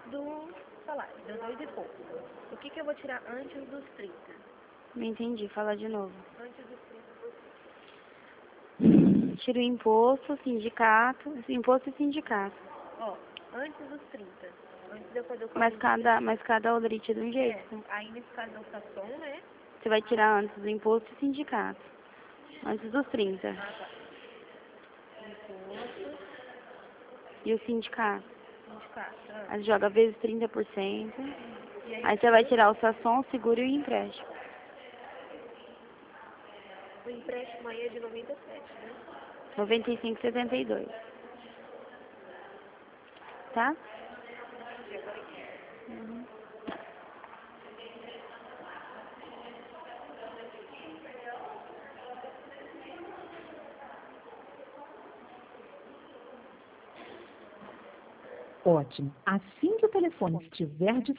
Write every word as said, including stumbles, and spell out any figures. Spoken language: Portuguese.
do salário, deu dois e pouco. O que que eu vou tirar antes dos trinta? Não entendi, fala de novo. Antes dos trinta. Tira o imposto, sindicato, imposto e sindicato. Ó, antes dos trinta. Antes de eu fazer o Mas cálculo cada, mas cada odrite de um de... É, jeito. aí nesse caso é o Sasson, né? Você vai tirar antes do imposto e sindicato. Antes dos trinta. Ah, tá. Imposto, E o sindicato. sindicato. Ah. Aí joga vezes trinta por cento. E aí, Aí você vai tirar o Sasson, o seguro e o empréstimo. o empréstimo aí é de noventa e sete, né? noventa e cinco vírgula setenta e dois. Tá? E agora Uhum. Ótimo. Assim que o telefone estiver